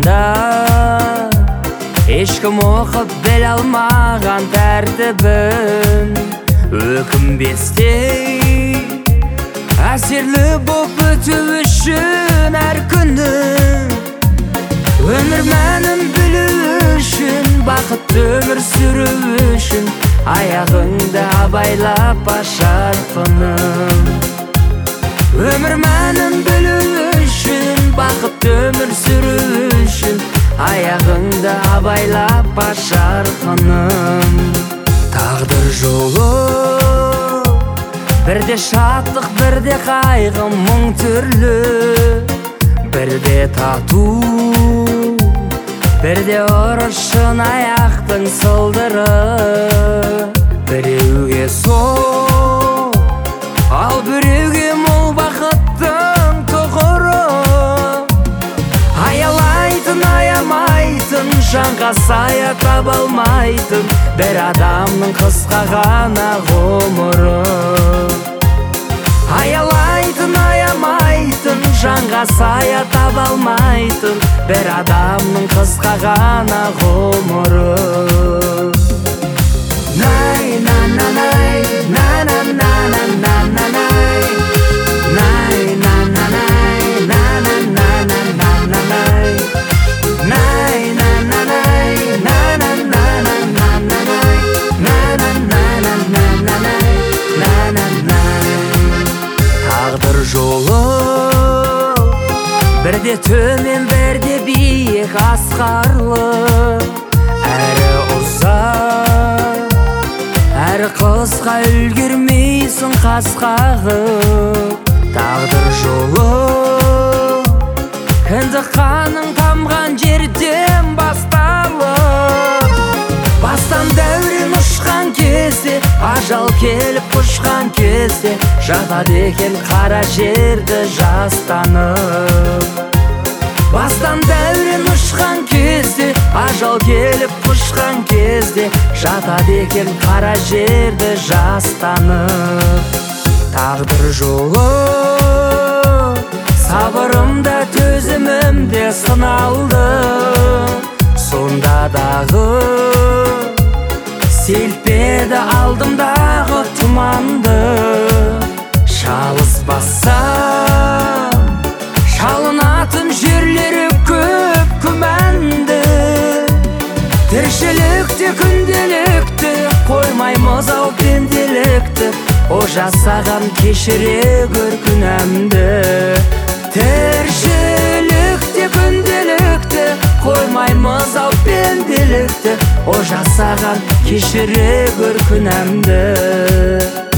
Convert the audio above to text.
жолында ешкім оқып біле алмаған тәртібін, өкінбестей әсерлі боп өту үшін әр күні, өмір мәнін білу үшін, бақытты өмір сүру үшін аяғыңды абайлап ашарпыным. Өмір мәнін білу үшін, бақытты өмір сүру үшін аяғыңды абайлап ашарпыным. Тағдыр жолы бірде шаттық, бірде қайғы, мың түрлі, бірде тату, бірде ұрышын аяқтың сылдыры. Біреуге сол, ал біреуге мол бақыттың тұғыры. Аялайтын, аямайтын, жанға сая таба алмайтын бір адамның қысқа ғана ғұмыры. Аялайтын, аямайтын, жанға сая таба алмайтын бір адамның қысқа ғана ғұмыры. Най, на, на, най, на, на, на, на, на, на, най, най, на, на, най, на, на, на, на, на, на, най, най, на, на, най, на, на, на, на, на, на, най, на, на, на, на, на, на, най, на, на, най. Тағдыр жолы бірде төмен, бірде биік, асқарлы, әрі ұзақ, әрі қысқа, үлгермейсің қасқағып. Тағдыр жолы кіндік қаның тамған жерден басталып, бастан дәурен ұшқан кезде, ажал келіп құшқан кезде жатады екен қара жерді жастанып. Бастан дәурен ұшқан кезде, ажал келіп құшқан кезде жатады екен қара жерді жастанып. Тағдыр жолы сабырымда, төзімімде сыналды, сонда дағы селпеді алдымдағы тұманды. Шалыспасам шалынатын жерлері көп күмәнді, тіршілікте күнделікті қоймаймыз ау пенделікті, о жасаған кешіре көр күнәмді. Тіршілікте күнделікті қоймаймыз ау пенделікті, о жасаған кешіре көр күнәмді.